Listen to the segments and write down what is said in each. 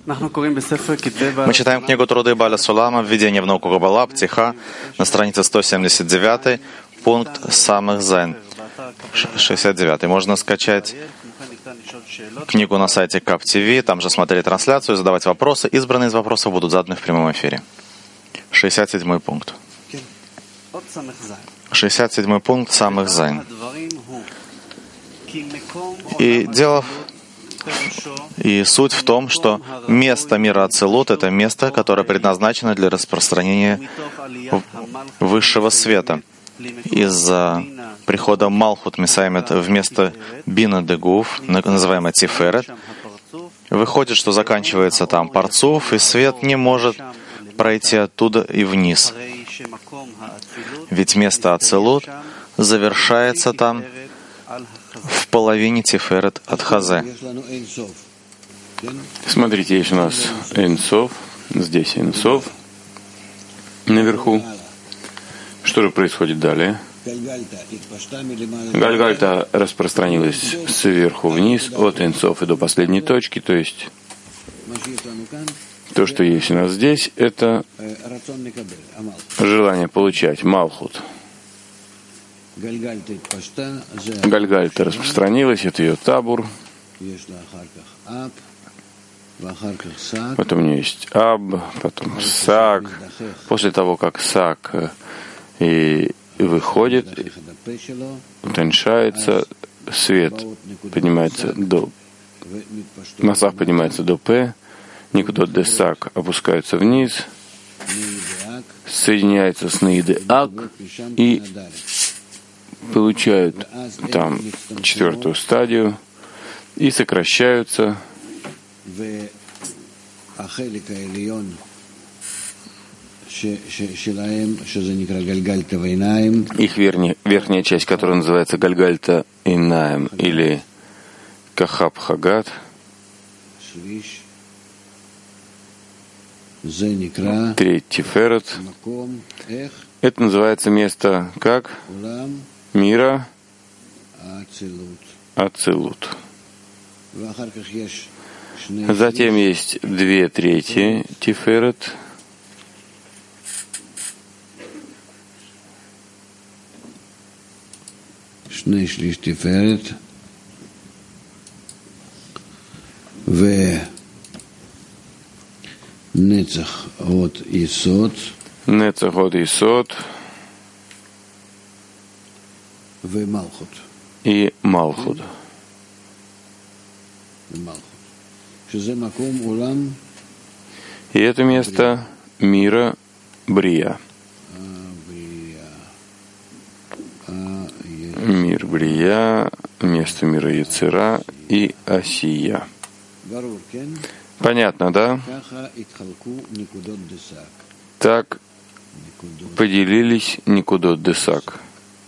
Мы читаем книгу Труды Баля Сулама, «Введение в науку Каббала», Птиха, на странице 179, пункт Самых Зайн, 69. Можно скачать книгу на сайте КАП ТВ, там же смотреть трансляцию, задавать вопросы. Избранные из вопросов будут заданы в прямом эфире. 67 пункт. 67 пункт Самых Зайн. И суть в том, что место мира Ацилут — это место, которое предназначено для распространения высшего света. Из-за прихода Малхут Месаймет вместо Бина Дегуф, называемой Тиферет, выходит, что заканчивается там Парцуф, и свет не может пройти оттуда и вниз. Ведь место Ацилут завершается там в половине Тиферет от Хазе. Смотрите, есть у нас Эйн-Сов, здесь Эйн-Сов наверху. Что же происходит далее? Гальгальта распространилась сверху вниз, от Эйн-Сов и до последней точки, то есть то, что есть у нас здесь, это желание получать Малхут. Гальгальта распространилась, это ее табур. Потом у нее есть Аб, потом Сак. После того, как Сак и выходит, утоньшается, свет поднимается до... Масах поднимается до П, Никудот де Сак опускается вниз, соединяется с Наиды Ак и получают там четвертую стадию и сокращаются. Их верхняя часть, которая называется Гальгальта Инаем или Кахаб Хагат, третий Тиферет, это называется место как? Мира Ацилут. Затем есть 2/3 Тиферет. Шней-шлиш Тиферет. Нецах от Исот. Нецах от Исот. И Малхут. И это место мира Брия. Мир Брия, место мира Яцера и Асия. Понятно, да? Так поделились Никудот де Сак.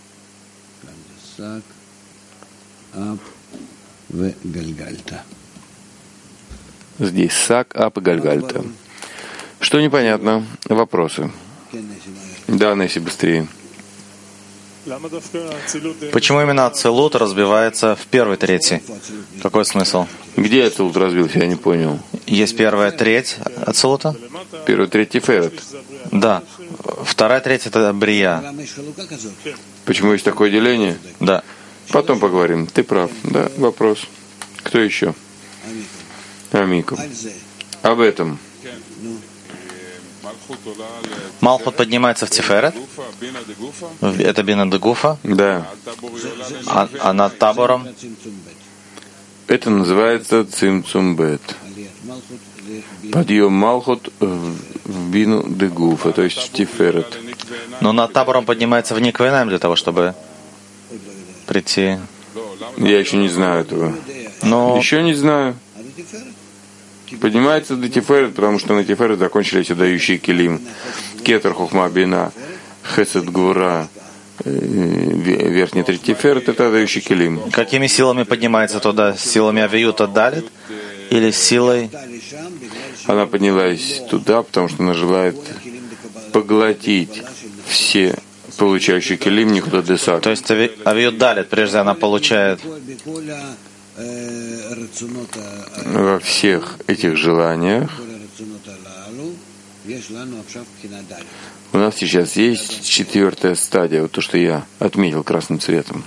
Здесь Сак, Ап и Гальгальта. Что непонятно? Вопросы. Да, Несси, быстрее. Почему именно Ацилут разбивается в первой трети? Какой смысл? Где Ацилут разбился? Я не понял. Есть первая треть Ацилута? Первая треть Тиферет. Да. Вторая треть — это Брия. Почему есть такое деление? Да. Потом поговорим. Ты прав. Да, вопрос. Кто еще? Амиков. Об этом. Малхут поднимается в Тиферет. Это Бина де Гуфа. Да. А над табором? Это называется Цимцумбет. Подъем Малхут в Бину де Гуфа, то есть в Тиферет. Но над табором поднимается в Никвейнаем для того, чтобы прийти. Я еще не знаю этого. Но... Еще не знаю. Поднимается до Тиферет, потому что на Тиферет закончились дающие килим. Кетер, Хухма, Бина, Хесед, Гвура, верхний третий Тиферет — это дающий килим. Какими силами поднимается туда? Силами Авиюта Далит или силой? Она поднялась туда, потому что она желает поглотить все получающие килим Никудот де Сак. То есть Авиют Далит, прежде она получает Во всех этих желаниях у нас сейчас есть 4-я стадия, вот то, что я отметил красным цветом.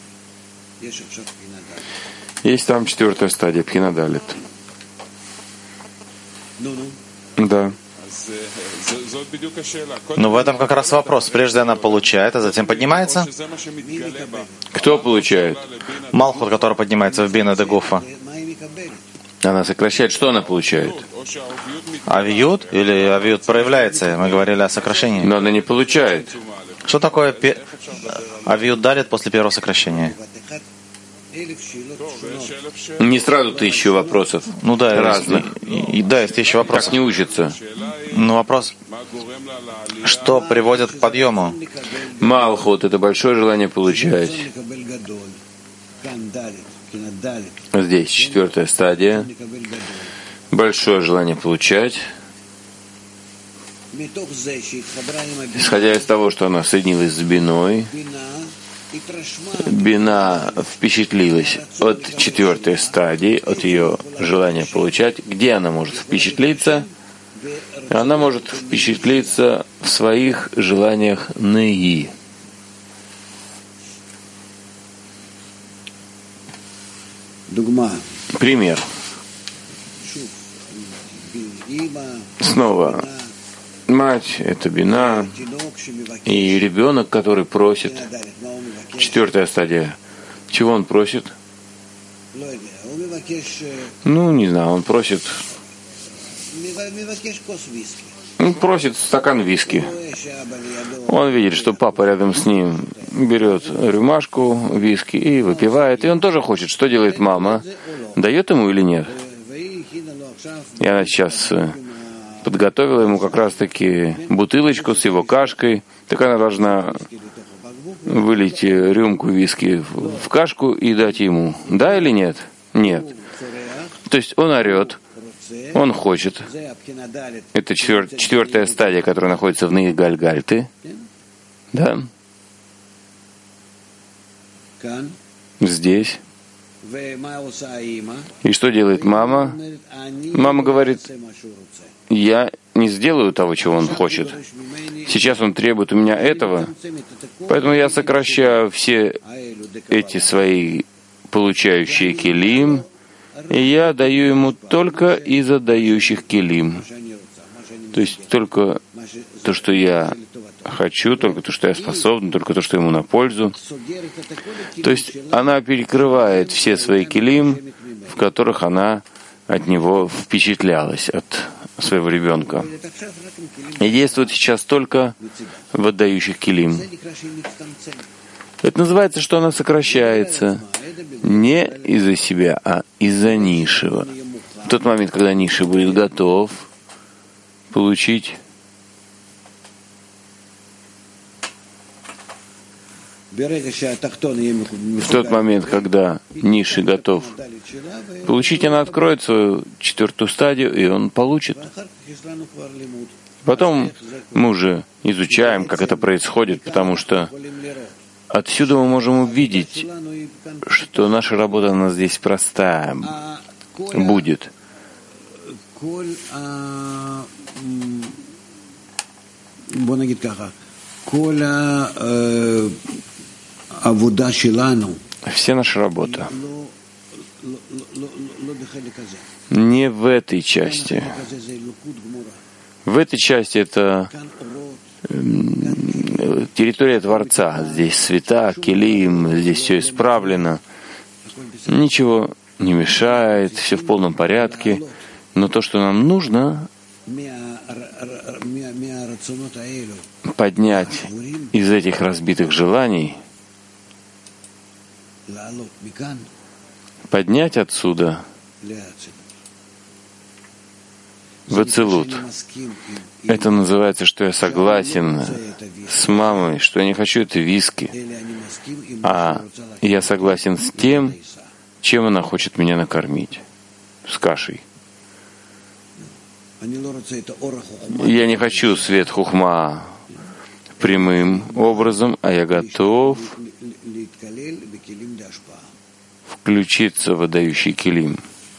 Есть там 4-я стадия, Пхина Далит. Да. Но в этом как раз вопрос. Прежде она получает, а затем поднимается. Кто получает? Малхут, который поднимается в Бина де Гуфа. Она сокращает. Что она получает? Авиют или авиют проявляется? Мы говорили о сокращении. Но она не получает. Что такое авиют далит после первого сокращения? Не сразу 1000 вопросов. Ну да, разных. Да, есть 1000 вопросов. Так не учится. Но вопрос, что приводит к подъему? Малхут — это большое желание получать. Здесь 4-я стадия. Большое желание получать. Исходя из того, что она соединилась с Биной, Бина впечатлилась от 4-й стадии, от ее желания получать. Где она может впечатлиться? Она может впечатлиться в своих желаниях Неи. Пример. Снова. Мать — это Бина, и ребенок, который просит. 4-я стадия. Чего он просит? Ну, не знаю, он просит стакан виски. Он видит, что папа рядом с ним берет рюмашку виски и выпивает. И он тоже хочет. Что делает мама? Дает ему или нет? И она сейчас подготовила ему как раз-таки бутылочку с его кашкой. Так она должна вылить рюмку виски в кашку и дать ему. Да или нет? Нет. То есть он орет, он хочет. Это 4-я стадия, которая находится в Нейгальгальты. Да? Здесь. И что делает мама? Мама говорит: я не сделаю того, чего он хочет. Сейчас он требует у меня этого, поэтому я сокращаю все эти свои получающие келим, и я даю ему только из отдающих келим. То есть только то, что я хочу, только то, что я способен, только то, что ему на пользу. То есть она перекрывает все свои келим, в которых она от него впечатлялась, от своего ребенка. И действует сейчас только в отдающих келим. Это называется, что она сокращается не из-за себя, а из-за низшего. В тот момент, когда низший будет готов получить, в тот момент, когда низший готов получить, она откроет свою 4-ю стадию, и он получит. Потом мы уже изучаем, как это происходит, потому что отсюда мы можем увидеть, что наша работа, она здесь простая будет. Вся наша работа не в этой части. В этой части это территория Творца. Здесь света, келим, здесь все исправлено. Ничего не мешает, все в полном порядке. Но то, что нам нужно, поднять из этих разбитых желаний, поднять отсюда в Ацилут. Это называется, что я согласен с мамой, что я не хочу это виски, а я согласен с тем, чем она хочет меня накормить, с кашей. Я не хочу свет хухма прямым образом, а я готов включится в отдающий килим.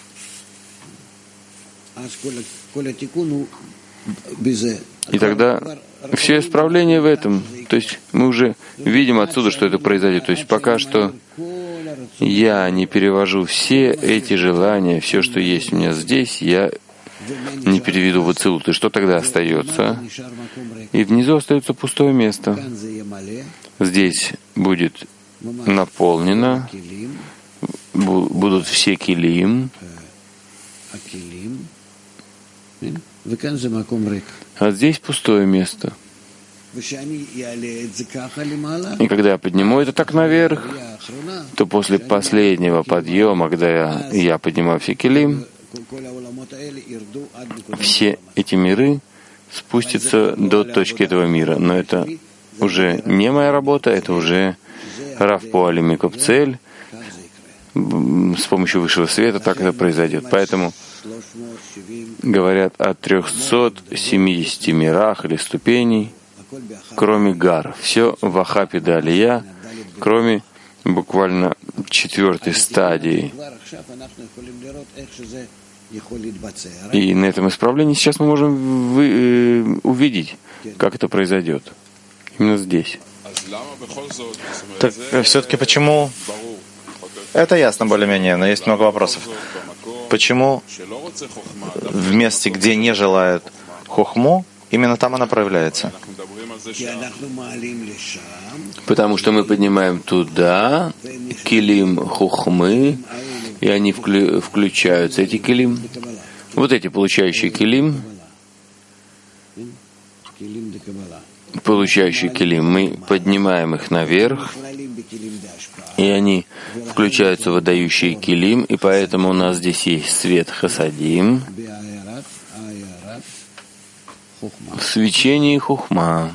И тогда все исправление в этом. То есть мы уже видим отсюда, что это произойдет. То есть пока что я не перевожу все эти желания, все, что есть у меня здесь, я не переведу в ацилут. И что тогда остается? И внизу остается пустое место. Здесь будет наполнено, будут все килим, а здесь пустое место. И когда я подниму это так наверх, то после последнего подъема, когда я поднимаю все килим, все эти миры спустятся до точки этого мира. Но это уже не моя работа, это уже Рав Поали Микопцель. С помощью высшего света так это произойдет. Поэтому говорят о 370 мирах или ступеней, кроме гар. Все в Ахапе Далия, кроме буквально 4-й стадии. И на этом исправлении сейчас мы можем увидеть, как это произойдет. Именно здесь. Так все-таки почему? Это ясно более-менее, но есть много вопросов. Почему в месте, где не желают хохму, именно там она проявляется? Потому что мы поднимаем туда килим хохмы, и они включаются, эти килим. Вот эти получающие килим, мы поднимаем их наверх, и они включаются в отдающий килим, и поэтому у нас здесь есть свет хасадим в свечении хухма,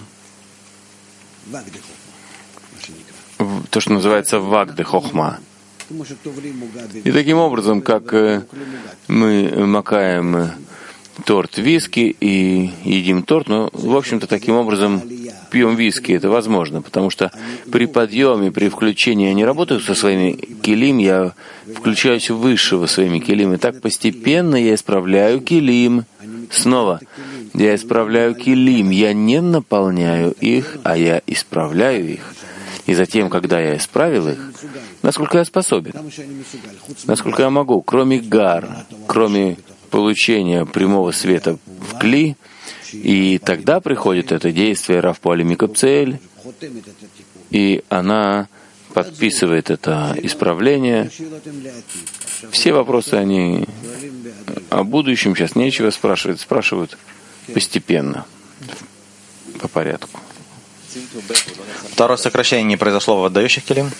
то, что называется вагды хохма. И таким образом, как мы макаем торт виски и едим торт, но, в общем-то, таким образом пьем виски. Это возможно, потому что при подъеме, при включении я не работаю со своими килим, я включаюсь высшего своими килим. И так постепенно я исправляю килим. Снова, я исправляю килим. Я не наполняю их, а я исправляю их. И затем, когда я исправил их, насколько я способен, насколько я могу, кроме гар, кроме получения прямого света в кли, и тогда приходит это действие Рав Поали Микопцель, и она подписывает это исправление. Все вопросы, они о будущем, сейчас нечего спрашивать, спрашивают постепенно, по порядку. Второе сокращение не произошло в отдающих килим.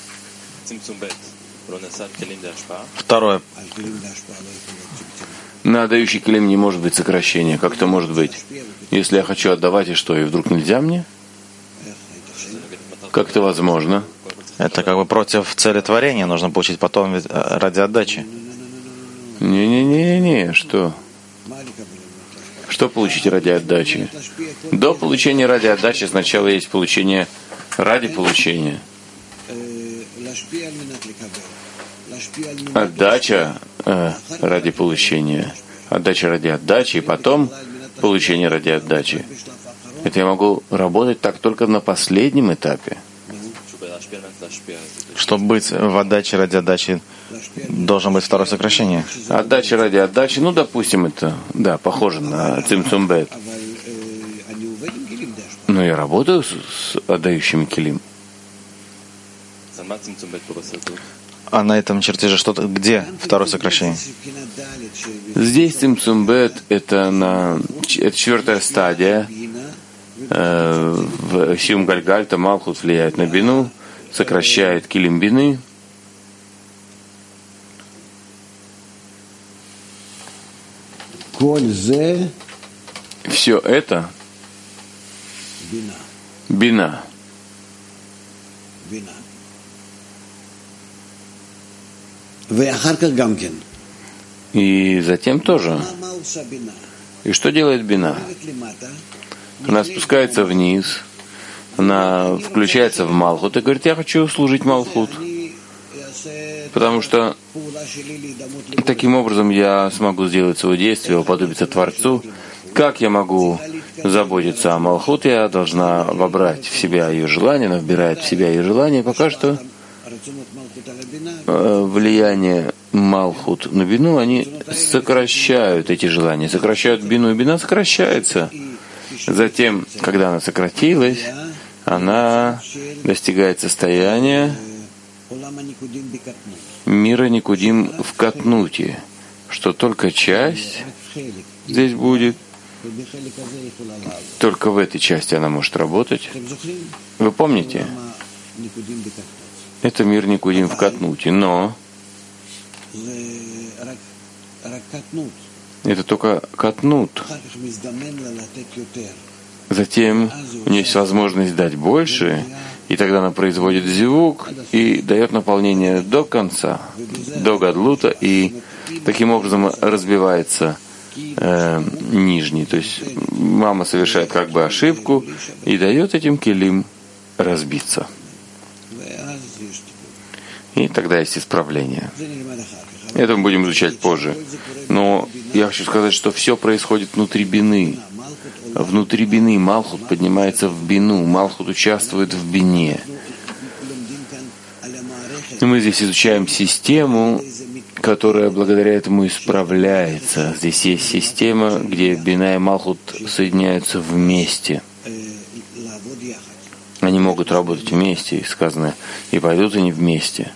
Второе. На отдающий килим не может быть сокращения. Как это может быть? Если я хочу отдавать, и что, и вдруг нельзя мне? Как это возможно? Это как бы против цели творения. Нужно получить потом ради отдачи. Не, что? Что получить ради отдачи? До получения ради отдачи сначала есть получение ради получения. Отдача ради получения. Отдача ради отдачи, и потом получение ради отдачи. Это я могу работать так только на последнем этапе. Чтобы быть в отдаче ради отдачи, должно быть второе сокращение. Отдача ради отдачи, ну, допустим, это, да, похоже на цимцумбет. Но я работаю с отдающими килим. А на этом чертеже что-то, где второе сокращение? Здесь цимцумбет это 4-я стадия. В Сиум Гальгальта Малхут влияет на бину, сокращает килим бины. Все это бина. И затем тоже. И что делает бина? Она спускается вниз, она включается в Малхут и говорит, я хочу служить Малхут. Потому что таким образом я смогу сделать свое действие, уподобиться Творцу. Как я могу заботиться о Малхут? Я должна вобрать в себя ее желание, она вбирает в себя ее желание. Пока что влияние Малхут на Бину, они сокращают эти желания, сокращают Бину, и Бина сокращается. Затем, когда она сократилась, она достигает состояния мира Никудим в Катнуте, что только часть здесь будет, только в этой части она может работать. Вы помните? Это мир Никудим в Катнуте, но это только Катнут. Затем у нее есть возможность дать больше, и тогда она производит зивук и дает наполнение до конца, до Гадлута, и таким образом разбивается нижний. То есть мама совершает как бы ошибку и дает этим келим разбиться. И тогда есть исправление. Это мы будем изучать позже. Но я хочу сказать, что все происходит внутри бины. Внутри бины Малхут поднимается в бину, Малхут участвует в бине. И мы здесь изучаем систему, которая благодаря этому исправляется. Здесь есть система, где бина и Малхут соединяются вместе. Они могут работать вместе, сказано, и пойдут они вместе.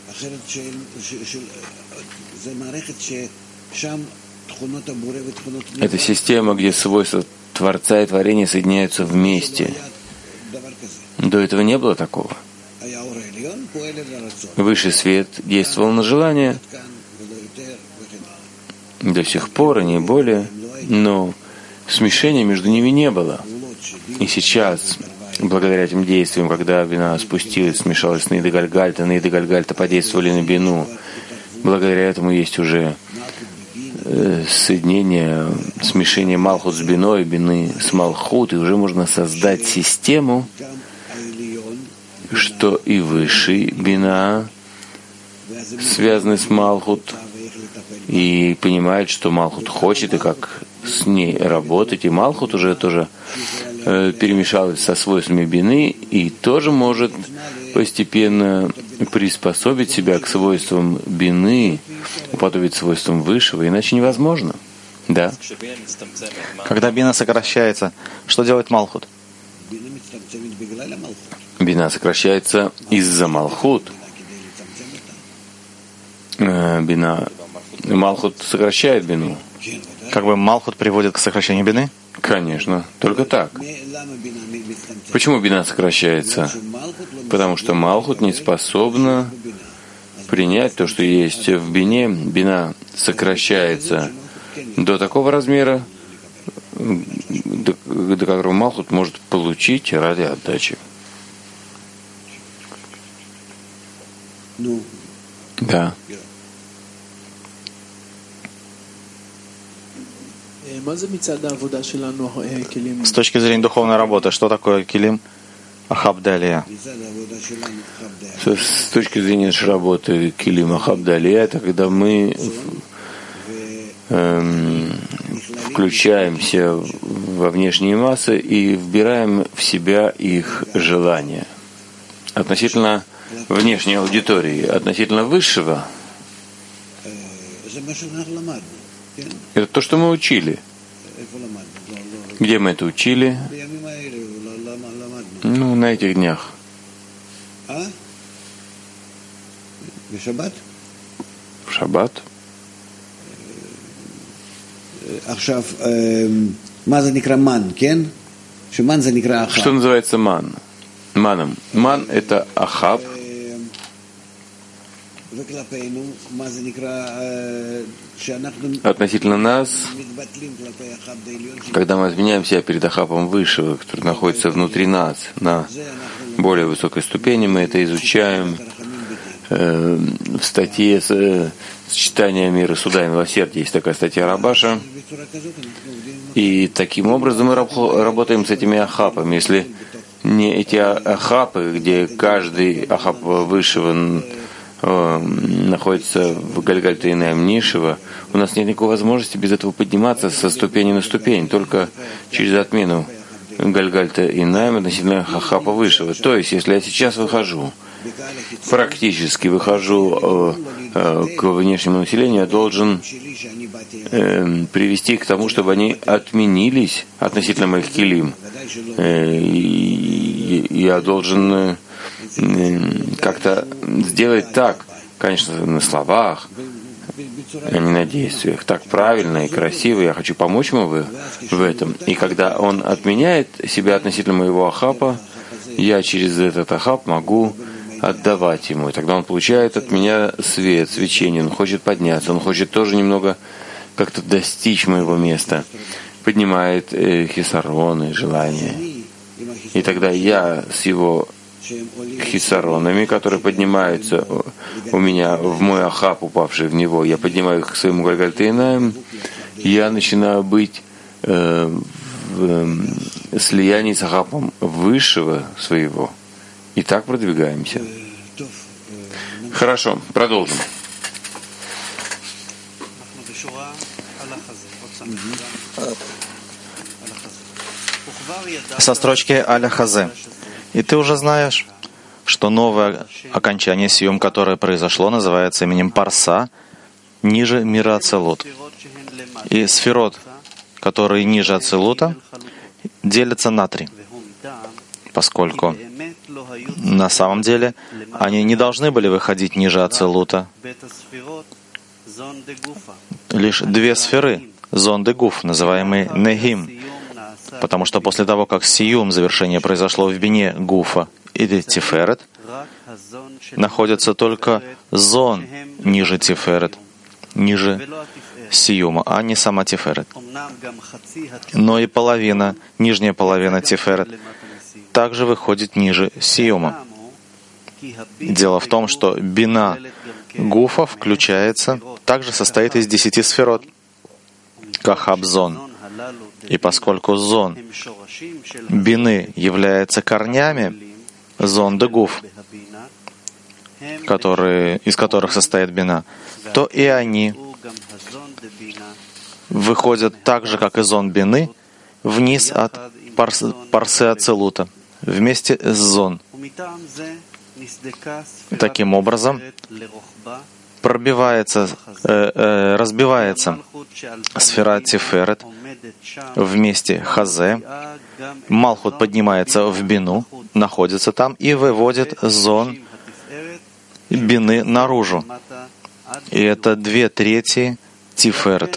Это система, где свойства Творца и творения соединяются вместе. До этого не было такого. Высший свет действовал на желание до сих пор и не более, но смешения между ними не было. И сейчас, благодаря этим действиям, когда бина спустилась, смешалась на Нейда Гальгальта подействовали на бину, благодаря этому есть уже соединение, смешение Малхут с биной, бины с Малхут, и уже можно создать систему, что и высший бина связаны с Малхут, и понимает, что Малхут хочет, и как с ней работать, и Малхут уже тоже перемешалась со свойствами бины, и тоже может постепенно приспособить себя к свойствам бины, уподобить свойствам высшего, иначе невозможно. Да. Когда бина сокращается, что делает Малхут? Бина сокращается из-за Малхут. Малхут сокращает бину. Как бы Малхут приводит к сокращению бины? Конечно, только так. Почему бина сокращается? Потому что Малхут не способна принять то, что есть в бине. Бина сокращается до такого размера, до которого Малхут может получить ради отдачи. Да. С точки зрения духовной работы, что такое килим Ахабдалия? С точки зрения нашей работы килим Ахабдалия, это когда мы включаемся во внешние массы и вбираем в себя их желания. Относительно внешней аудитории, относительно высшего, это то, что мы учили. Где мы это учили? Ну, на этих днях. В шаббат. Что называется ман? Маном. Ман — это ахаб. Относительно нас, когда мы изменяем себя перед Ахабом Высшего, который находится внутри нас, на более высокой ступени, мы это изучаем в статье «Сочетание мира, суда и милосердия». Есть такая статья Рабаша. И таким образом мы работаем с этими Ахабами. Если не эти Ахабы, где каждый Ахаб Высшего находится в Гальгальта Инаим Нишева, у нас нет никакой возможности без этого подниматься со ступени на ступень, только через отмену Гальгальта Инаим относительно Хахапа Высшего. То есть, если я сейчас практически выхожу к внешнему населению, я должен привести к тому, чтобы они отменились относительно моих килим. Я должен как-то сделать так, конечно, на словах, а не на действиях, так правильно и красиво. Я хочу помочь ему в этом. И когда он отменяет себя относительно моего ахапа, я через этот ахап могу отдавать ему. И тогда он получает от меня свет, свечение. Он хочет подняться, он хочет тоже немного как-то достичь моего места. Поднимает хисароны, желания. И тогда я с его хисаронами, которые поднимаются у меня в мой ахап, упавший в него, я поднимаю их к своему Гальгальта Инаим, я начинаю быть в слиянии с ахапом высшего своего. И так продвигаемся. Хорошо, продолжим. Со строчки Аля Хазе. И ты уже знаешь, что новое окончание сиюм, которое произошло, называется именем Парса, ниже мира Ацелут. И сферот, которые ниже Ацелута, делятся на 3, поскольку на самом деле они не должны были выходить ниже Ацелута. Лишь 2 сферы, зон де гуф, называемые Негим, потому что после того, как сиюм, завершение произошло в бине гуфа или тиферет, находится только зон ниже тиферет, ниже сиюма, а не сама тиферет. Но и нижняя половина тиферет также выходит ниже сиюма. Дело в том, что бина гуфа также состоит из 10 сферот, кахаб-зон. И поскольку зон бины является корнями зон де гуф, из которых состоит бина, то и они выходят так же, как и зон бины, вниз от парсы Ацелута, вместе с зон. Таким образом, разбивается сфера Тиферет вместе Хазе, Малхут поднимается в бину, находится там и выводит зон бины наружу. И это 2/3 Тиферет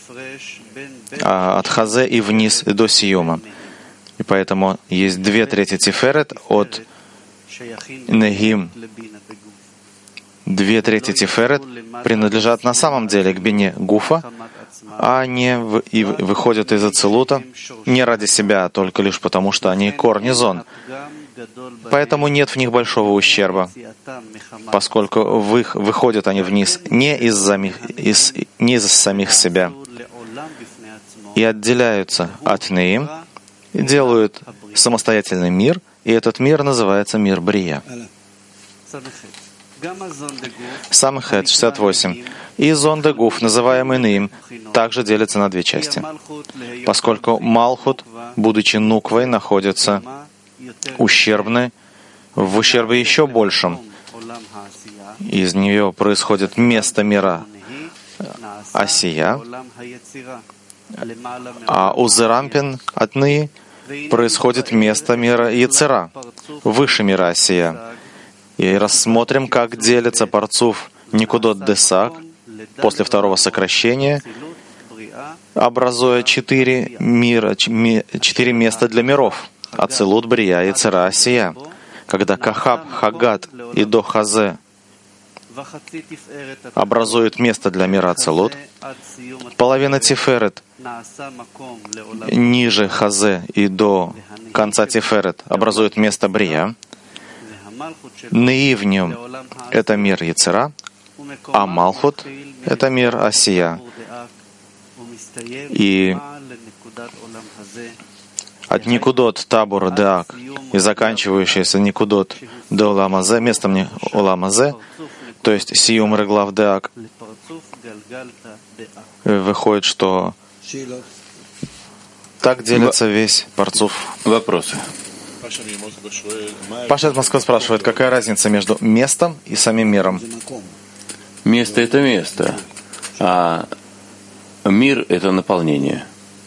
от Хазе и вниз до Сиюма. И поэтому есть 2/3 Тиферет от Негим. 2/3 Тиферет принадлежат на самом деле к бине Гуфа, а не выходят из Ацелута не ради себя, а только лишь потому, что они корни зон. Поэтому нет в них большого ущерба, поскольку выходят они вниз не из самих себя и отделяются от Неим, и делают самостоятельный мир, и этот мир называется мир Брия. Самхет 68. И зон де гуф, называемый Неим, также делится на 2 части, поскольку Малхут, будучи нуквой, находится в ущербе еще большем. Из нее происходит место мира Асия, а у Зерампин от Ны происходит место мира Яцера, выше мира Асия. И рассмотрим, как делится парцуф Никудот Десак после 2-го сокращения, образуя 4 места для миров — Ацелут, Брия, Яцера, Асия. Когда Кахаб, Хагат и до Хазе образуют место для мира Ацелут, половина Тиферет ниже Хазе и до конца Тиферет образует место Брия. Неи в нем — это мир Яцера, а Малхут — это мир Асия. И от Никудот Табур Деак и заканчивающийся Никудот до Оламазе, местом Оламазе, То есть сиюм реглав деак. Выходит, что так делится весь парцуф. Вопросы. Паша из Москвы спрашивает, какая разница между местом и самим миром? Место — это место, а мир — это наполнение.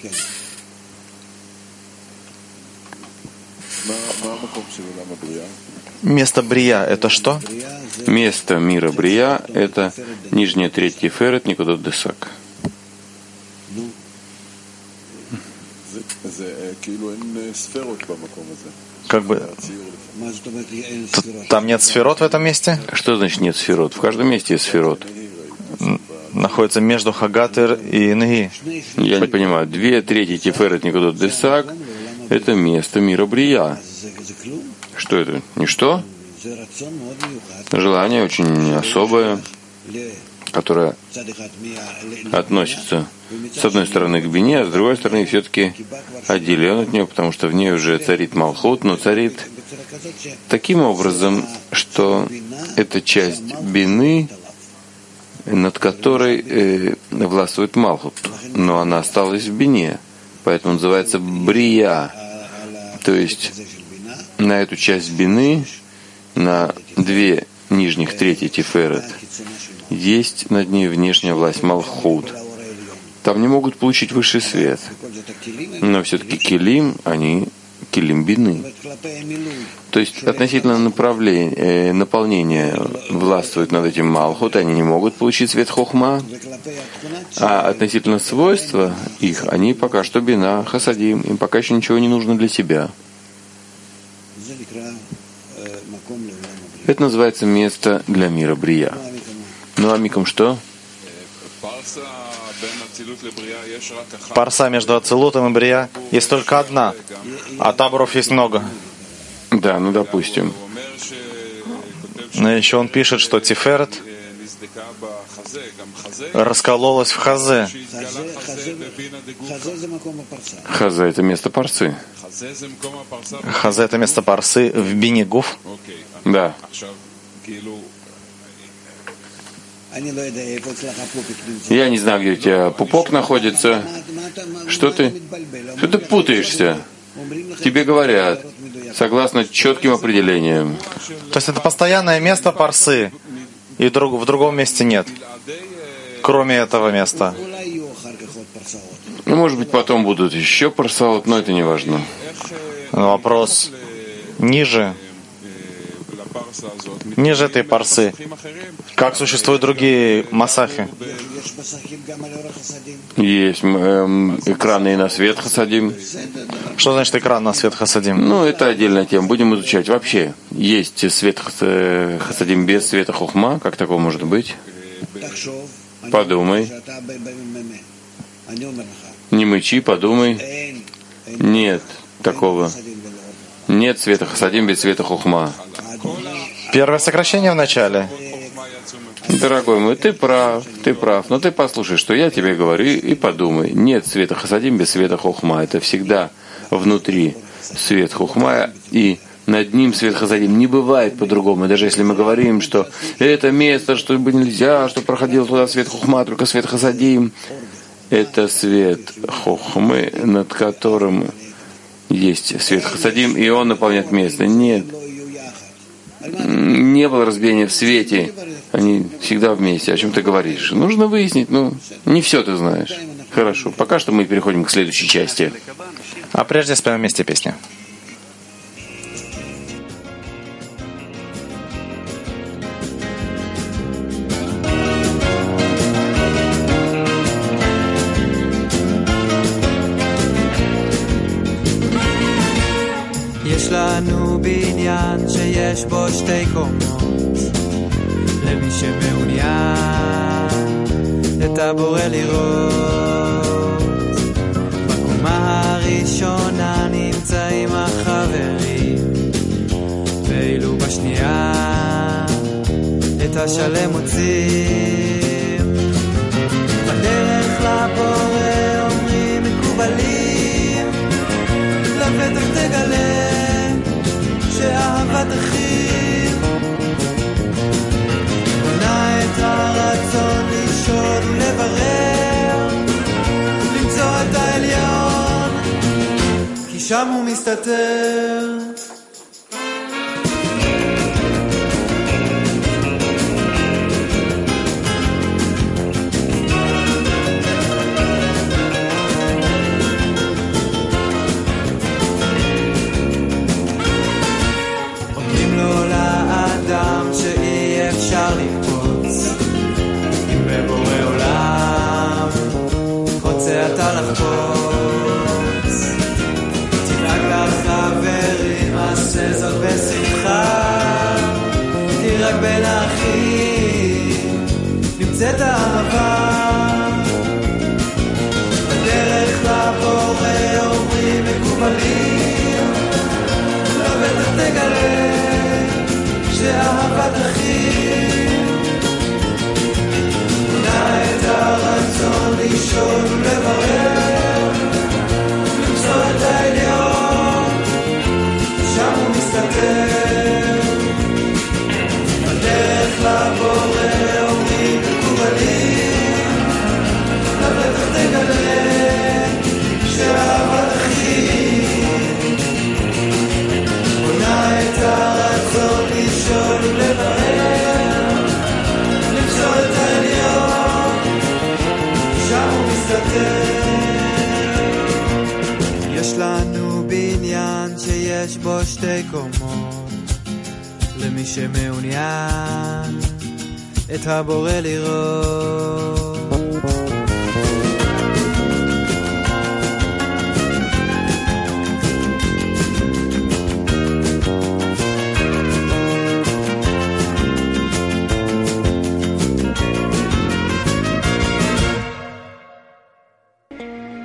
Место Брия — это что? Место мира Брия — это нижняя треть Тиферет, Никудот Десак. Как бы там нет сферот в этом месте? Что значит нет сферот? В каждом месте есть сферот. Находится между Хагатер и Неги. Я не понимаю. 2/3 Тиферет, Никудот Десак — это место мира Брия. Что это? Ничто? Желание очень особое, которое относится с одной стороны к бине, а с другой стороны все-таки отделен от нее, потому что в ней уже царит Малхут, но царит таким образом, что это часть бины, над которой властвует Малхут, но она осталась в бине, поэтому называется Брия, то есть на эту часть бины, на 2 нижних трети Тиферет, есть над ней внешняя власть Малхут. Там не могут получить высший свет. Но все-таки килим, они килим бины. То есть относительно наполнения властвует над этим Малхут, они не могут получить свет Хохма. А относительно свойства их, они пока что бина, хасадим, им пока еще ничего не нужно для себя. Это называется место для мира Брия. Ну а миком что? Парса между Ацилутом и Брия есть только одна, а таборов есть много. Да, ну допустим. Но еще он пишет, что Тиферет раскололась в Хазе. Хазе — это место парсы. Хазе — это место парсы в бине Гуф. Да. Я не знаю, где у тебя пупок находится. Что ты путаешься? Тебе говорят, согласно четким определениям. То есть это постоянное место парсы, и в другом месте нет, кроме этого места. Ну, может быть, потом будут еще парсаот, но это не важно. Но вопрос ниже этой парсы. Как существуют другие масахи? Есть экраны и на свет хасадим. Что значит экран на свет хасадим? Ну, это отдельная тема. Будем изучать. Вообще, есть свет хасадим без света хохма. Как такого может быть? Подумай. Не мычи, подумай. Нет такого. Нет света хасадим без света хохма. Первое сокращение в начале. Дорогой мой, ты прав, но ты послушай, что я тебе говорю, и подумай. Нет света хасадим без света хохма. Это всегда внутри свет хохма, и над ним свет хасадим. Не бывает по-другому. И даже если мы говорим, что это место, что нельзя, что проходил туда свет хохма, только свет хасадим, это свет хохмы, над которым есть свет хасадим, и он наполняет место. Нет. Не было разбиения в свете. Они всегда вместе. О чем ты говоришь? Нужно выяснить. Не все ты знаешь. Хорошо. Пока что мы переходим к следующей части. А прежде споем вместе песню. יש לנו בניין שיש בו 2 קומות, למי שמעוניין את הבורא לראות. בקומה הראשונה נמצאים החברים, ואילו בשנייה את השלם מוצאים. בדרך לבורא אומרים מקובלים, לבטח תגלה שאהבת אחים. עונה שם הוא מסתתר. אומרים לו לאדם שאי אפשר לקפוץ, אם בבורא עולם רוצה אתה לחפוץ. תנהג לחברים, עשה זאת בשמחה, תירק בין האחים, נמצאת אהבה. בדרך לבורא אומרים מקובלים, לא בטח תגלה שאהבת אחים מונה את הרצון לשאול ולברר, למצוא את העליון, שם הוא מסתתר. בדרך לבורא אומרים מקובלים, לא בטח תגלה שאהבת אחים מונה את הרצון לשאול ולברר, למצוא את העליון, שם הוא מסתתר. יש לנו בניין שיש בו 2 קומות, למי שמעוניין את הבורא לראות.